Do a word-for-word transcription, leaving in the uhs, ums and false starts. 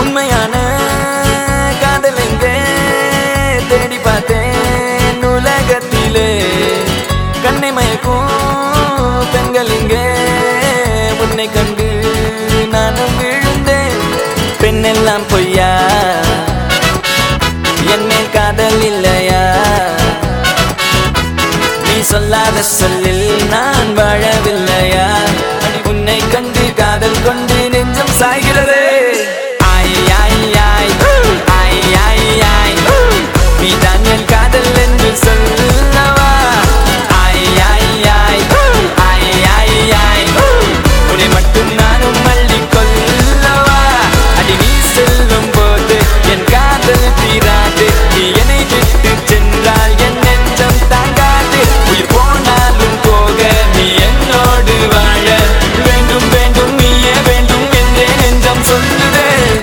உண்மையான காதல் எங்கே தேடி பார்த்தேன் உலகத்திலே கண்ணை மயக்கும் பெண்கள் இங்கே உன்னை கண்டு நானும் விழுந்தேன் பெண்ணெல்லாம் பொய்யா என் மேல் காதல் இல்லையா நீ சொல்லாத சொல்ல